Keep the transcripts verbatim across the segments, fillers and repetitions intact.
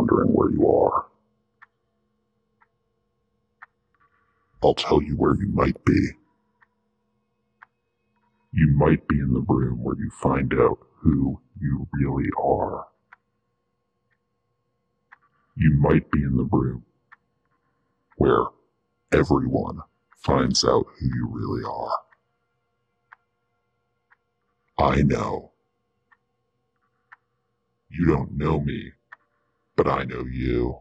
wondering where you are, I'll tell you where you might be. You might be in the room where you find out who you really are. You might be in the room where everyone finds out who you really are. I know. You don't know me, but I know you.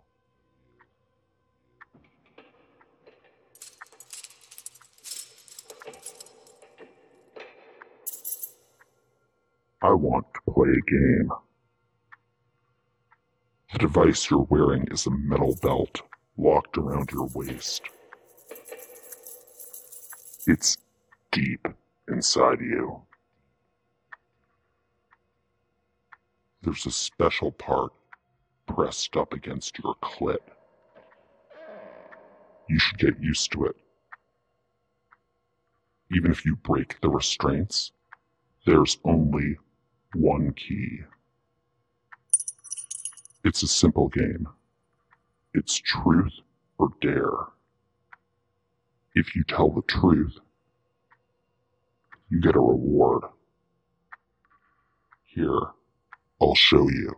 I want to play a game. The device you're wearing is a metal belt locked around your waist. It's deep inside you. There's a special part pressed up against your clit. You should get used to it. Even if you break the restraints, there's only one key. It's a simple game. It's truth or dare. If you tell the truth, you get a reward. Here, I'll show you.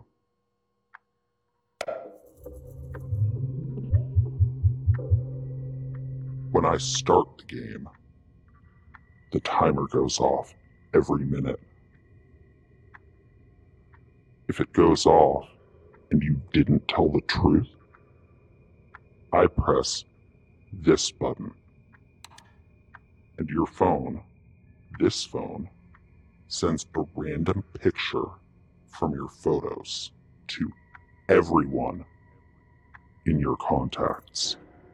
When I start the game, the timer goes off every minute. If it goes off and you didn't tell the truth, I press this button. And your phone, this phone, sends a random picture from your photos to everyone in your contacts.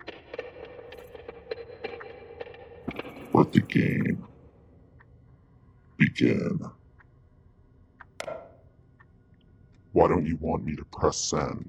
Let the game begin. Why don't you want me to press send?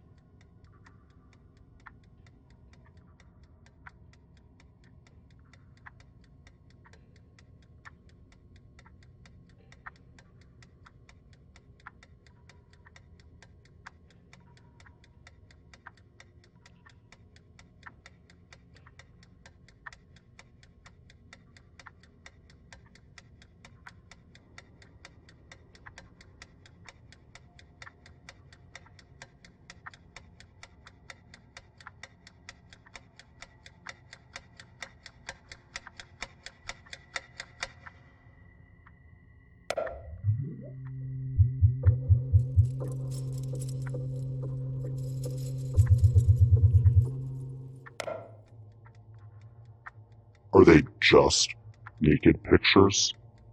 Are they just naked pictures?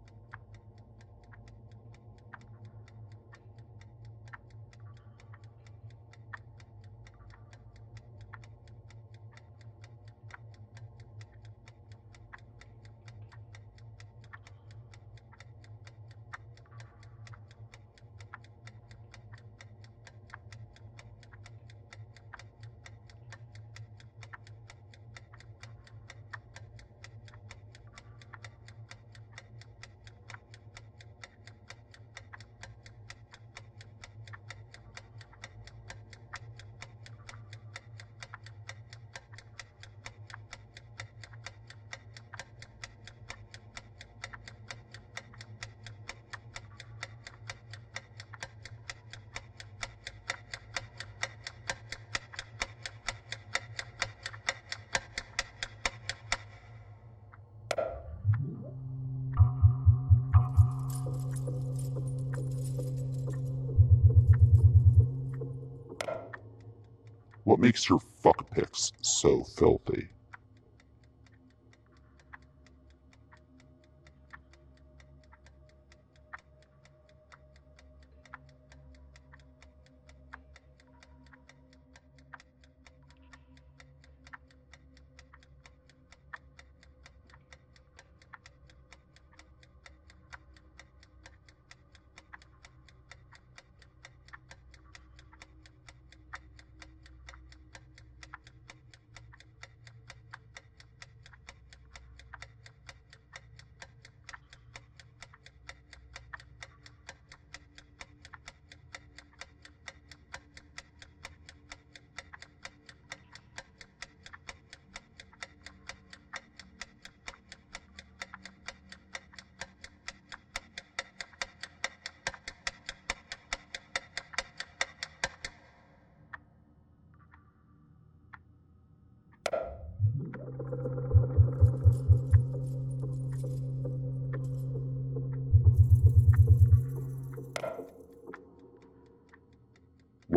What makes your fuck pics so filthy?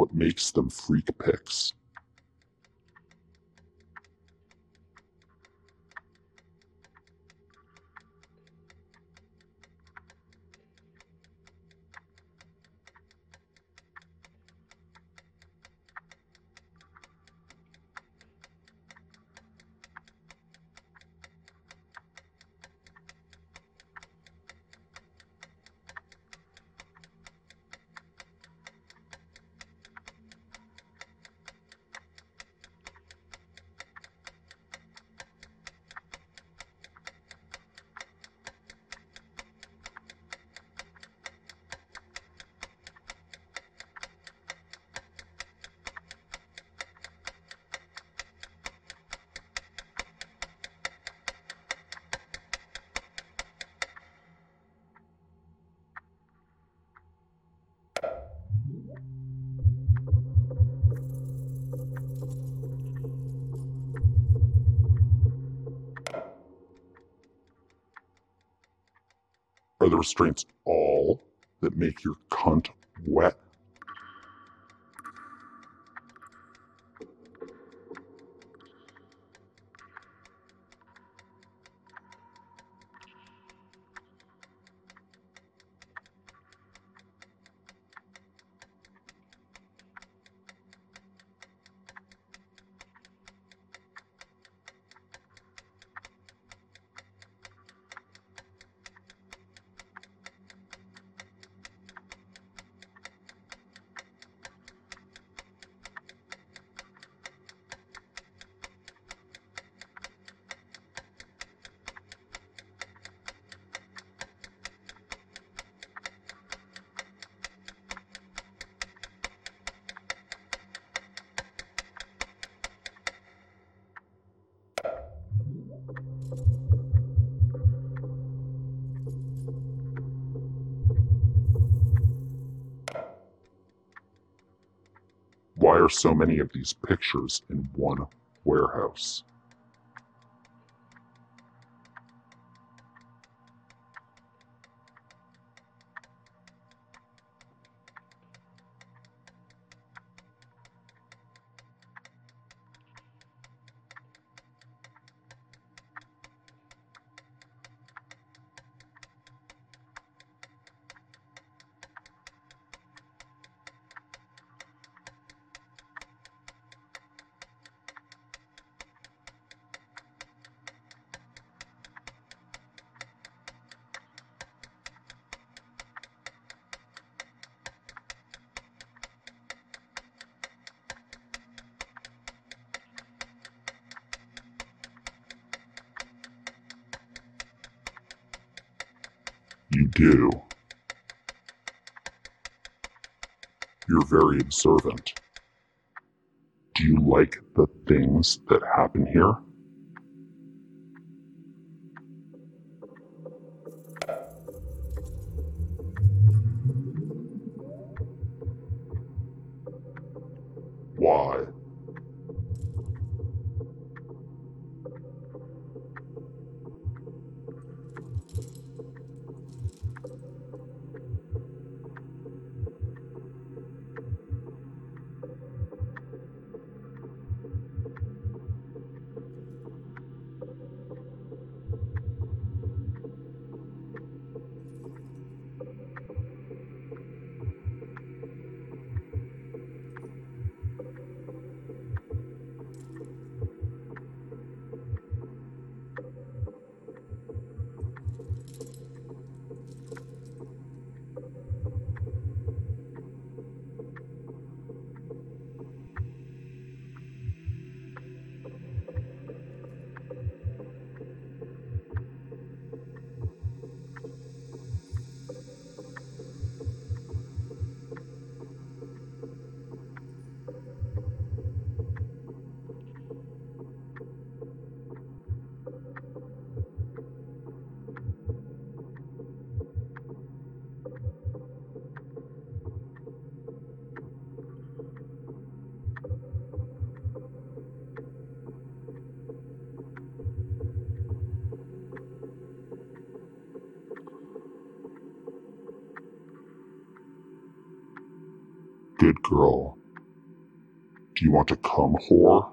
what makes them freak pics. Are the restraints all that make your cunt wet? Why are so many of these pictures in one warehouse? You do. You're very observant. Do you like the things that happen here? Why? Good girl. Do you want to come, whore?